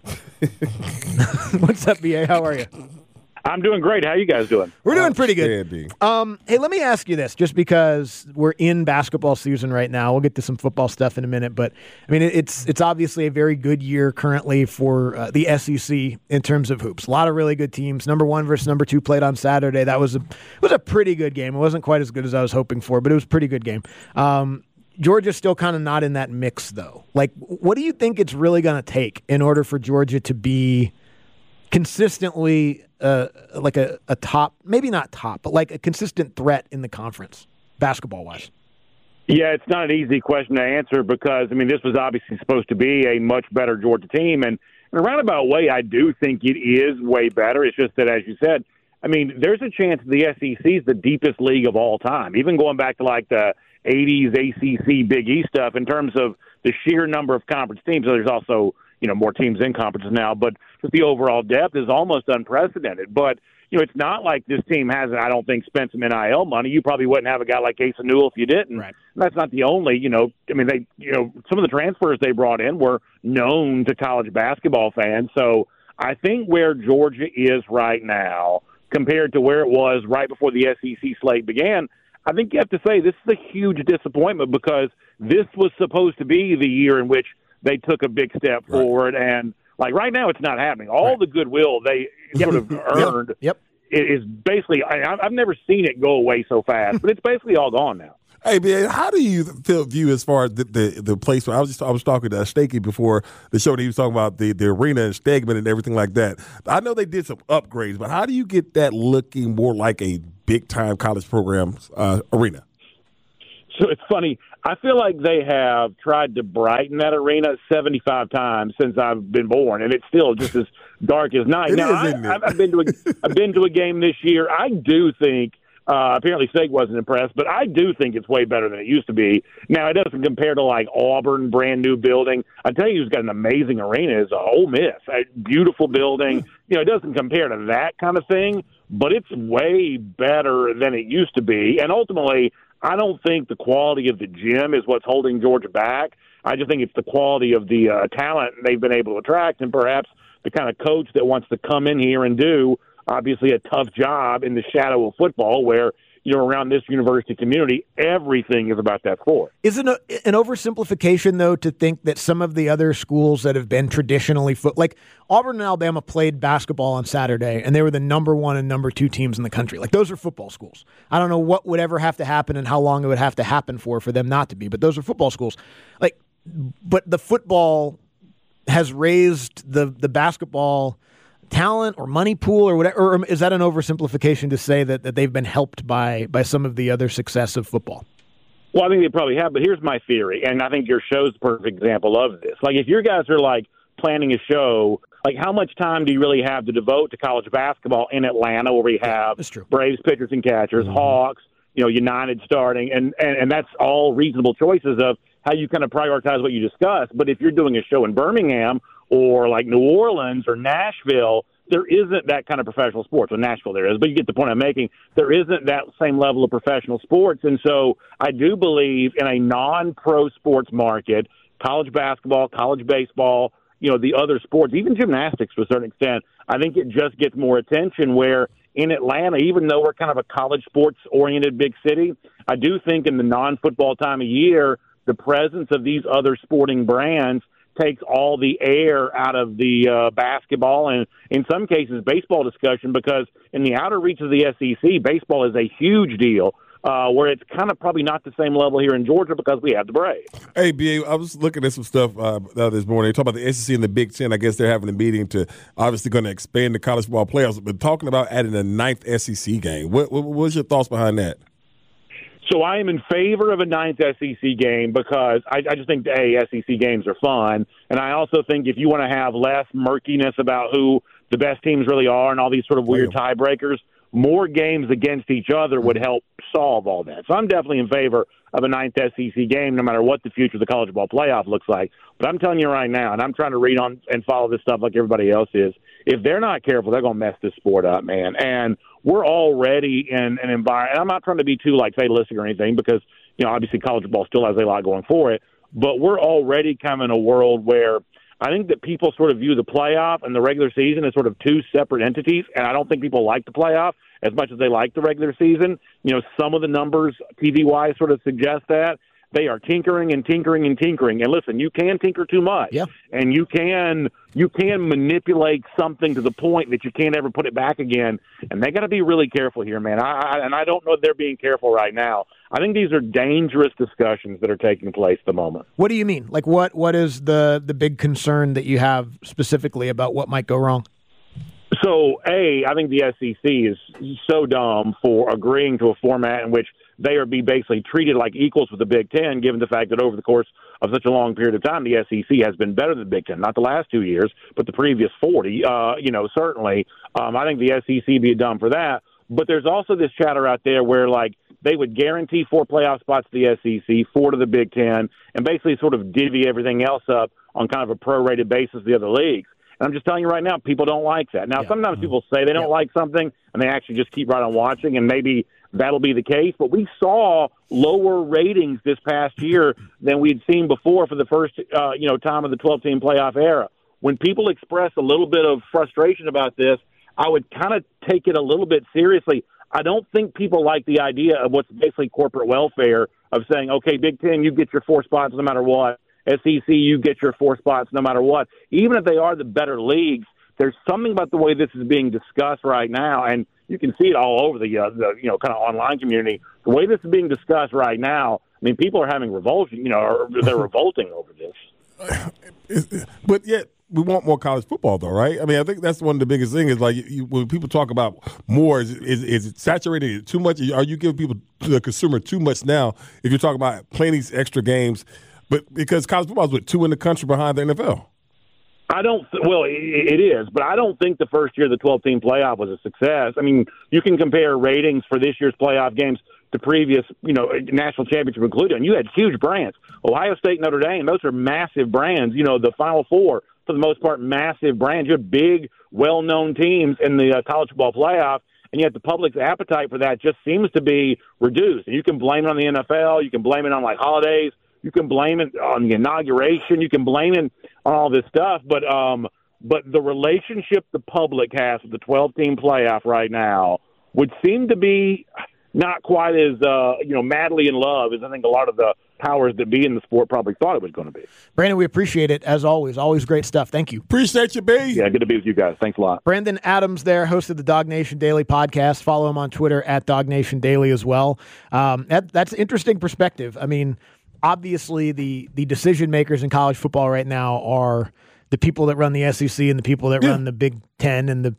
What's up, B A? How are you? I'm doing great. How you guys doing? We're doing pretty good. Outstanding. Um, hey, let me ask you this, just because we're in basketball season right now. We'll get to some football stuff in a minute, but I mean, it, it's it's obviously a very good year currently for uh, the S E C in terms of hoops. A lot of really good teams. Number one versus number two played on Saturday. That was a it was a pretty good game. It wasn't quite as good as I was hoping for, but it was a pretty good game. Um, Georgia's still kind of not in that mix, though. Like, what do you think it's really going to take in order for Georgia to be consistently uh, like a, a top, maybe not top, but like a consistent threat in the conference, basketball-wise? Yeah, it's not an easy question to answer because, I mean, this was obviously supposed to be a much better Georgia team. And in a roundabout way, I do think it is way better. It's just that, as you said, I mean, there's a chance the S E C is the deepest league of all time, even going back to like the eighties A C C Big East stuff in terms of the sheer number of conference teams. So there's also, you know, more teams in conferences now, but just the overall depth is almost unprecedented. But, you know, it's not like this team hasn't, I don't think, spent some N I L money. You probably wouldn't have a guy like Asa Newell if you didn't. Right. And that's not the only, you know, I mean, they, you know, some of the transfers they brought in were known to college basketball fans. So I think where Georgia is right now compared to where it was right before the S E C slate began, I think you have to say this is a huge disappointment because this was supposed to be the year in which they took a big step Right. forward. And, like, right now it's not happening. All Right. the goodwill they sort of earned Yep. is basically – I've never seen it go away so fast, but it's basically all gone now. Hey, man, how do you feel view as far as the the, the place? Where I was just I was talking to Stakey before the show. That he was talking about the, the arena and Stegman and everything like that. I know they did some upgrades, but how do you get that looking more like a big time college program uh, arena? So it's funny. I feel like they have tried to brighten that arena seventy-five times since I've been born, and it's still just as dark as night. It now, is, isn't it? I, I've been to a, I've been to a game this year. I do think Uh, apparently, Seg wasn't impressed, but I do think it's way better than it used to be. Now, it doesn't compare to like Auburn, brand new building. I tell you, who's got an amazing arena is uh, Ole Miss, a beautiful building. You know, it doesn't compare to that kind of thing, but it's way better than it used to be. And ultimately, I don't think the quality of the gym is what's holding Georgia back. I just think it's the quality of the uh, talent they've been able to attract, and perhaps the kind of coach that wants to come in here and do obviously a tough job in the shadow of football where, you know, around this university community, everything is about that sport. Isn't it an oversimplification, though, to think that some of the other schools that have been traditionally foot, like Auburn and Alabama played basketball on Saturday, and they were the number one and number two teams in the country. Like, those are football schools. I don't know what would ever have to happen and how long it would have to happen for for them not to be, but those are football schools. Like, but the football has raised the the basketball talent or money pool or whatever, or is that an oversimplification to say that, that they've been helped by by some of the other success of football? Well, I think they probably have, but here's my theory, and I think your show's a perfect example of this. Like, if your guys are, like, planning a show, like, how much time do you really have to devote to college basketball in Atlanta where we have That's true. Braves pitchers and catchers, mm-hmm. Hawks, you know, United starting, and, and, and that's all reasonable choices of how you kind of prioritize what you discuss. But if you're doing a show in Birmingham or like New Orleans or Nashville, there isn't that kind of professional sports. Well, Nashville there is, but you get the point I'm making. There isn't that same level of professional sports. And so I do believe in a non-pro sports market, college basketball, college baseball, you know, the other sports, even gymnastics to a certain extent, I think it just gets more attention where in Atlanta, even though we're kind of a college sports-oriented big city, I do think in the non-football time of year, the presence of these other sporting brands takes all the air out of the uh, basketball and, in some cases, baseball discussion, because in the outer reach of the S E C, baseball is a huge deal, uh, where it's kind of probably not the same level here in Georgia because we have the Braves. Hey, B A, I was looking at some stuff uh, this morning. They talk about the S E C and the Big Ten. I guess they're having a meeting to obviously going to expand the college football playoffs, but talking about adding a ninth S E C game. What, what What's your thoughts behind that? So I am in favor of a ninth S E C game because I, I just think, A, S E C games are fun. And I also think if you want to have less murkiness about who the best teams really are and all these sort of weird tiebreakers, more games against each other would help solve all that. So I'm definitely in favor of a ninth S E C game no matter what the future of the college ball playoff looks like. But I'm telling you right now, and I'm trying to read on and follow this stuff like everybody else is, if they're not careful, they're going to mess this sport up, man. And we're already in an environment, and I'm not trying to be too, like, fatalistic or anything because, you know, obviously college ball still has a lot going for it, but we're already kind of in a world where I think that people sort of view the playoff and the regular season as sort of two separate entities, and I don't think people like the playoff as much as they like the regular season. You know, some of the numbers T V-wise sort of suggest that. They are tinkering and tinkering and tinkering. And listen, you can tinker too much. Yeah. And you can you can manipulate something to the point that you can't ever put it back again. And they got to be really careful here, man. I, I, and I don't know if they're being careful right now. I think these are dangerous discussions that are taking place at the moment. What do you mean? Like, what what is the, the big concern that you have specifically about what might go wrong? So, A, I think the S E C is so dumb for agreeing to a format in which they are be basically treated like equals with the Big Ten, given the fact that over the course of such a long period of time, the S E C has been better than the Big Ten. Not the last two years, but the previous forty, uh, you know, certainly. Um, I think the S E C would be dumb for that. But there's also this chatter out there where, like, they would guarantee four playoff spots to the S E C, four to the Big Ten, and basically sort of divvy everything else up on kind of a prorated basis of the other leagues. And I'm just telling you right now, people don't like that. Now, yeah. sometimes mm-hmm. people say they don't yeah. like something, and they actually just keep right on watching, and maybe that'll be the case. But we saw lower ratings this past year than we'd seen before for the first uh, you know, time of the twelve-team playoff era. When people express a little bit of frustration about this, I would kind of take it a little bit seriously. I don't think people like the idea of what's basically corporate welfare of saying, okay, Big Ten, you get your four spots no matter what. S E C, you get your four spots no matter what. Even if they are the better leagues, there's something about the way this is being discussed right now, and you can see it all over the, uh, the you know, kind of online community. The way this is being discussed right now, I mean, people are having revulsion, you know, or they're revolting over this. But yet, we want more college football, though, right? I mean, I think that's one of the biggest things is, like, you, when people talk about more, is, is, is it saturated too much? Are you giving people, the consumer, too much now if you're talking about playing these extra games? But because college football is, what, two in the country behind the N F L? I don't. Well, it is, but I don't think the first year the twelve-team playoff was a success. I mean, you can compare ratings for this year's playoff games to previous, you know, national championship included, and you had huge brands. Ohio State, Notre Dame, those are massive brands. You know, the Final Four, for the most part, massive brands. You have big, well-known teams in the uh, college football playoff, and yet the public's appetite for that just seems to be reduced. And you can blame it on the N F L. You can blame it on, like, holidays. You can blame it on the inauguration. You can blame it on all this stuff. But um, but the relationship the public has with the twelve-team playoff right now would seem to be not quite as uh, you know madly in love as I think a lot of the powers that be in the sport probably thought it was going to be. Brandon, we appreciate it, as always. Always great stuff. Thank you. Appreciate you, B. Yeah, good to be with you guys. Thanks a lot. Brandon Adams there, host of the Dog Nation Daily podcast. Follow him on Twitter at Dog Nation Daily as well. Um, that, that's an interesting perspective. I mean, obviously, the the decision makers in college football right now are the people that run the S E C and the people that yeah. run the Big Ten and the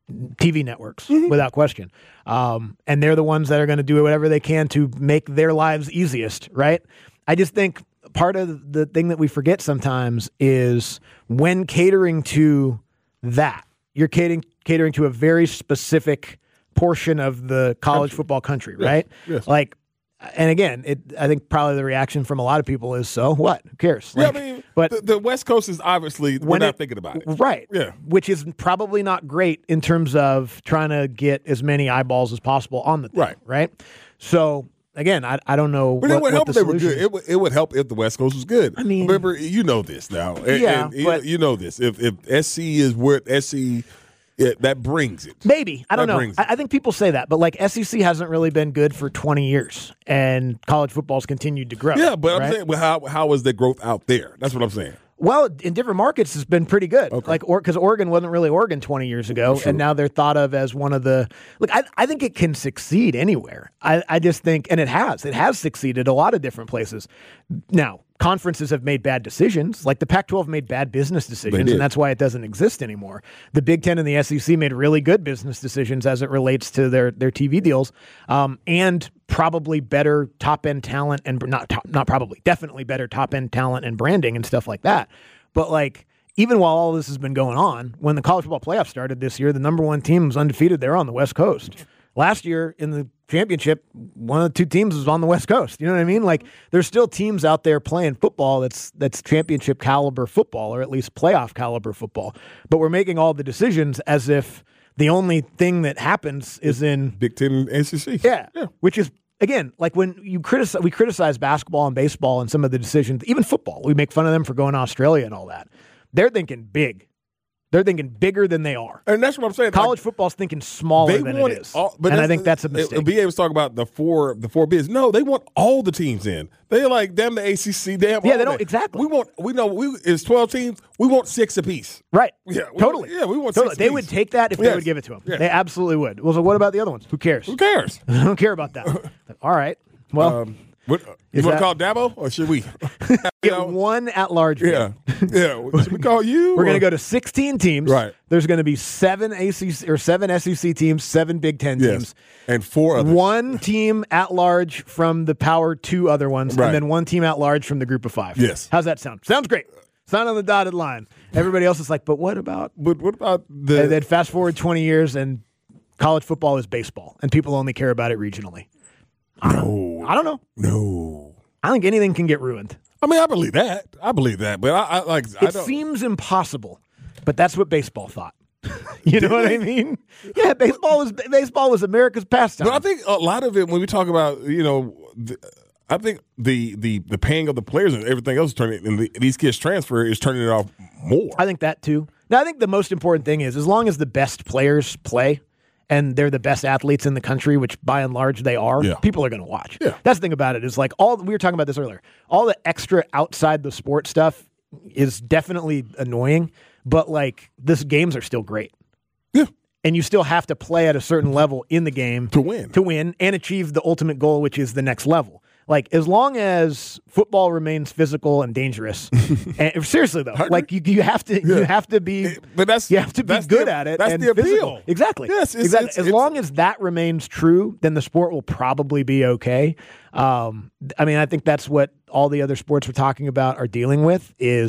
T V networks, mm-hmm. without question. Um, and they're the ones that are going to do whatever they can to make their lives easiest, right? I just think part of the thing that we forget sometimes is when catering to that, you're catering, catering to a very specific portion of the college country. football country, yes. right? Yes. Like, and again, it, I think probably the reaction from a lot of people is, so what? Who cares? Like, yeah, I mean, but the, the West Coast is obviously, we're not it, thinking about it. Right. Yeah. Which is probably not great in terms of trying to get as many eyeballs as possible on the thing. Right. Right. So, again, I I don't know but what, it would what help the if they were solution good. is. It would, it would help if the West Coast was good. I mean, remember, you know this now. And, yeah, and but, you, you know this. If if S C is where S C, it, that brings it. Maybe. I don't that know. I, it. I think people say that, but like S E C hasn't really been good for twenty years, and college football's continued to grow. Yeah, but right? I'm saying, well, how how is the growth out there? That's what I'm saying. Well, in different markets, it's been pretty good. Okay. Like, or because Oregon wasn't really Oregon twenty years ago, True. and now they're thought of as one of the. Look, I, I think it can succeed anywhere. I, I just think, and it has, it has succeeded a lot of different places. Now, conferences have made bad decisions, like the Pac twelve made bad business decisions, and that's why it doesn't exist anymore. The Big Ten and the S E C made really good business decisions as it relates to their their T V deals, um, and probably better top end talent and not top, not probably definitely better top end talent and branding and stuff like that. But like, even while all this has been going on, when the college football playoff started this year, the number one team was undefeated. They're on the West Coast. Last year in the championship, one of the two teams was on the West Coast. You know what I mean? Like, there's still teams out there playing football that's that's championship caliber football, or at least playoff caliber football. But we're making all the decisions as if the only thing that happens is in Big Ten and S E C. Yeah, yeah. Which is, again, like when you criticize, we criticize basketball and baseball and some of the decisions, even football. We make fun of them for going to Australia and all that. They're thinking big. They're thinking bigger than they are. And that's what I'm saying. College like, football's thinking smaller than it is. All, but and I think that's a mistake. B A was talking about the four the four bids. No, they want all the teams in. They're like, damn the A C C, damn Yeah, all they don't that. exactly. We want we know we it's twelve teams, we want six apiece. Right. Yeah. We totally. Want, yeah, we want totally. six They apiece. would take that if yes. they would give it to them. Yes. They absolutely would. Well, so what about the other ones? Who cares? Who cares? I don't care about that. All right. Well, um, what, you want to call Dabo or should we get one at large? Yeah, yeah. Should we call you? We're going to go to sixteen teams. Right. There's going to be seven A C C or seven S E C teams, seven Big Ten yes. teams, and four others. One team at large from the Power Two other ones, right. and then one team at large from the Group of Five. Yes. How's that sound? Sounds great. Sign on the dotted line. Everybody else is like, but what about? But what about the? And then fast forward twenty years, and college football is baseball, and people only care about it regionally. I don't, no, I don't know. No. I think anything can get ruined. I mean, I believe that. I believe that, but I, I like. It I don't. seems impossible, but that's what baseball thought. You know what I mean? Yeah, baseball was baseball was America's pastime. But I think a lot of it when we talk about you know, the, I think the the the paying of the players and everything else turning and the, these kids transfer is turning it off more. I think that too. Now, I think the most important thing is as long as the best players play. And they're the best athletes in the country, which by and large they are, yeah. people are going to watch. Yeah. That's the thing about it is like all, we were talking about this earlier, all the extra outside the sport stuff is definitely annoying, but like this games are still great. Yeah. And you still have to play at a certain level in the game to win, to win and achieve the ultimate goal, which is the next level. Like, as long as football remains physical and dangerous, and seriously though, like you, you have to, yeah. you have to be, but that's you have to be good the, at it. That's and the appeal. Physical. Exactly. Yes, it's, exactly. It's, as it's, long as that remains true, then the sport will probably be okay. Um, I mean, I think that's what all the other sports we're talking about are dealing with is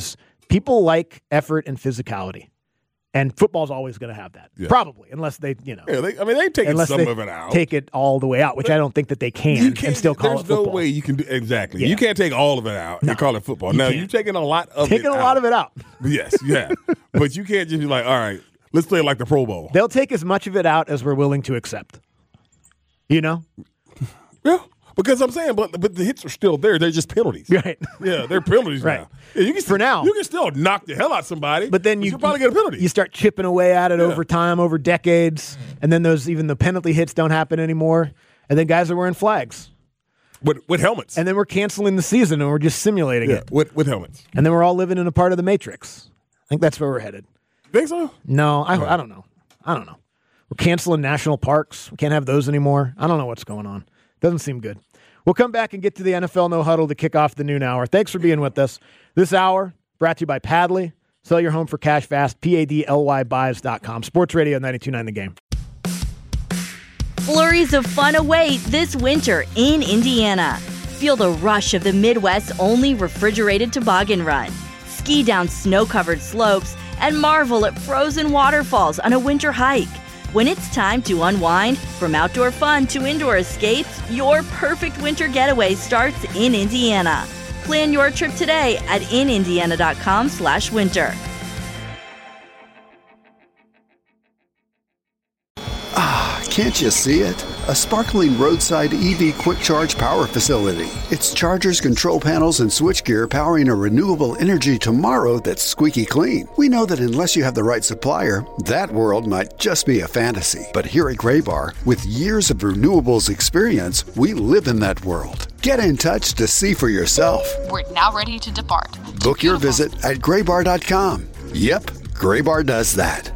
people like effort and physicality. And football's always going to have that. Yeah. Probably, unless they, you know. Yeah, they, I mean, they've taken unless some they of it out. Take it all the way out, which But I don't think that they can you can't, and still call there's it football. no way you can do exactly. Yeah. You can't take all of it out No, and call it football. you Now, can't. you're taking a lot of Taking it a out. lot of it out. Yes, yeah. But you can't just be like, all right, let's play it like the Pro Bowl. They'll take as much of it out as we're willing to accept. You know? Yeah. Because I'm saying, but but the hits are still there. They're just penalties. Right. Yeah, they're penalties Right. now. Yeah, you can For now. You can still knock the hell out of somebody. But then you you'll probably get a penalty. You start chipping away at it Yeah. over time, over decades, and then those even the penalty hits don't happen anymore. And then guys are wearing flags. with with helmets. And then we're canceling the season and we're just simulating Yeah, it. with with helmets. And then we're all living in a part of the Matrix. I think that's where we're headed. Think so? No, I, I don't know. I don't know. We're canceling national parks. We can't have those anymore. I don't know what's going on. Doesn't seem good. We'll come back and get to the N F L No Huddle to kick off the noon hour. Thanks for being with us. This hour brought to you by Padley. Sell your home for cash fast. P A D L Y buys dot com. Sports Radio ninety-two point nine The Game. Flurries of fun await this winter in Indiana. Feel the rush of the Midwest's only refrigerated toboggan run. Ski down snow-covered slopes and marvel at frozen waterfalls on a winter hike. When it's time to unwind, from outdoor fun to indoor escapes, your perfect winter getaway starts in Indiana. Plan your trip today at inindiana.com slash winter. Can't you see it? A sparkling roadside E V quick charge power facility. It's chargers, control panels, and switchgear powering a renewable energy tomorrow that's squeaky clean. We know that unless you have the right supplier, that world might just be a fantasy. But here at Graybar, with years of renewables experience, we live in that world. Get in touch to see for yourself. We're now ready to depart. Book your visit at graybar dot com. Yep, Graybar does that.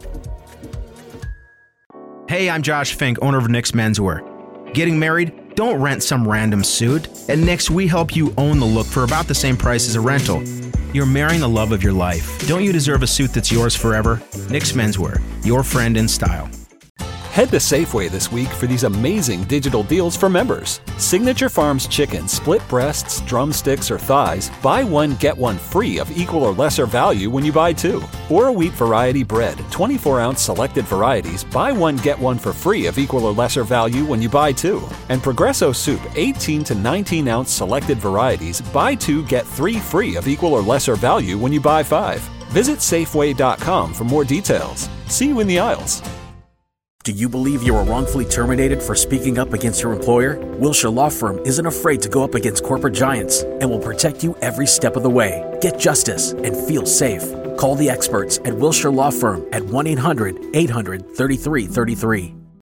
Hey, I'm Josh Fink, owner of Nick's Menswear. Getting married? Don't rent some random suit. At Nick's, we help you own the look for about the same price as a rental. You're marrying the love of your life. Don't you deserve a suit that's yours forever? Nick's Menswear, your friend in style. Head to Safeway this week for these amazing digital deals for members. Signature Farms chicken, split breasts, drumsticks, or thighs, buy one, get one free of equal or lesser value when you buy two. Or wheat variety bread, twenty-four ounce selected varieties, buy one, get one for free of equal or lesser value when you buy two. And Progresso soup, eighteen to nineteen ounce selected varieties, buy two, get three free of equal or lesser value when you buy five. Visit Safeway dot com for more details. See you in the aisles. Do you believe you were wrongfully terminated for speaking up against your employer? Wilshire Law Firm isn't afraid to go up against corporate giants and will protect you every step of the way. Get justice and feel safe. Call the experts at Wilshire Law Firm at one eight hundred eight hundred thirty-three thirty-three.